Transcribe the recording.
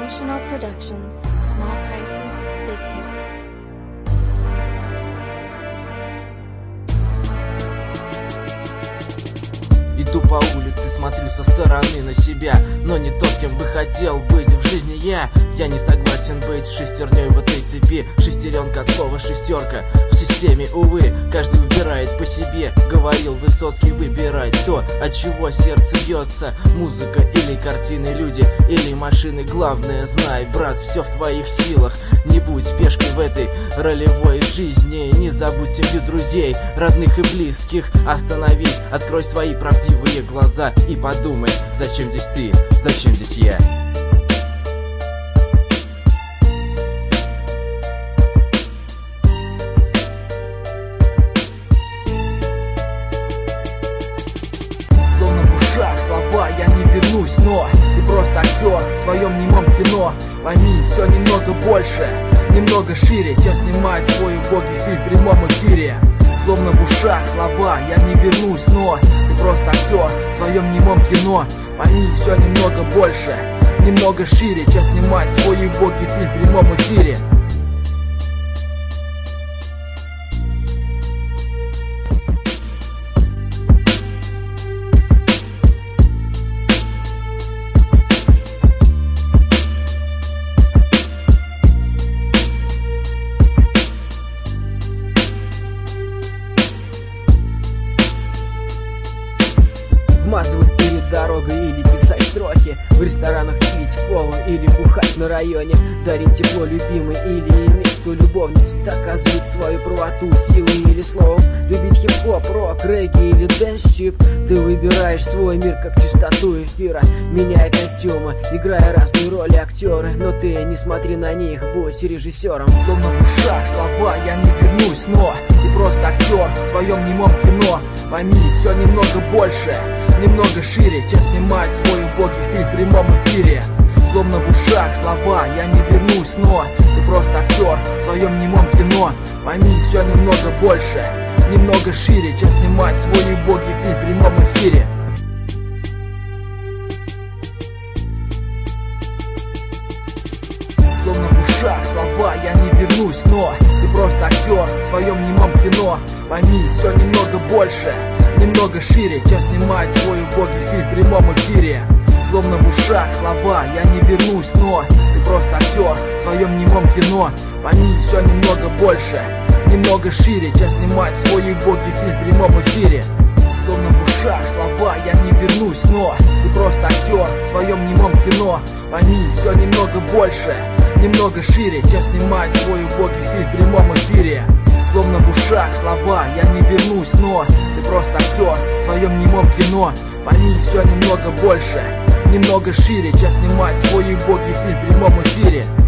Emotional Productions. Small prices, big hits. Иду по улице, смотрю со стороны на себя, но не тот, кем бы хотел быть в жизни я. Я не согласен быть шестерней в этой цепи. Шестеренка от слова шестерка. В системе, увы, каждый выбирает по себе. Говорил Высоцкий, выбирай то, от чего сердце бьется. Музыка или картины, люди или машины. Главное, знай, брат, все в твоих силах. Не будь пешкой в этой ролевой жизни. Не забудь семью, друзей, родных и близких. Остановись, открой свои правдивые глаза и подумай, зачем здесь ты, зачем здесь я. Словно в ушах слова, я не вернусь, но ты просто актер в своем немом кино. Пойми, все немного больше, немного шире, чем снимать свой убогий фильм в прямом эфире. Словно в ушах слова, я не вернусь, но ты просто актер в своем немом кино. Пойми, все немного больше, немного шире, чем снимать свой убогий фильм в прямом эфире. Вмазывать перед дорогой или писать строки, в ресторанах пить колу или бухать на районе, дарить тепло любимой или иметь ту любовницу, доказывать свою правоту силой или словом, любить хип-хоп, рок, регги или дэнс-чип. Ты выбираешь свой мир как чистоту эфира, меняя костюмы, играя разные роли актеры, но ты не смотри на них, будь режиссером. Словно в ушах слова, я не вернусь, но ты просто актер в своем немом кино. Пойми, все немного больше, немного шире, чем снимать свой убогий фильм в прямом эфире. Словно в ушах слова, я не вернусь, но ты просто актер в своем немом кино. Пойми, все немного больше, немного шире, чем снимать свой убогий фильм в прямом эфире. Словно в ушах слова, я не вернусь, но ты просто актер в своем немом кино. Пойми, все немного больше, немного шире, чем снимать свой убогий фильм в прямом эфире. Словно в ушах слова, я не вернусь, но ты просто актер в своем немом кино. Пойми, все немного больше, немного шире, чем снимать свой убогий фильм в прямом эфире. Словно в ушах слова, я не вернусь, но ты просто актер в своем немом кино. Пойми, все немного больше, немного шире, чем снимать свой убогий фильм в прямом эфире. Словно в ушах слова, я не вернусь, но ты просто актер в своем немом кино. Пойми, все немного больше, немного шире, чем снимать свой убогий фильм в прямом эфире.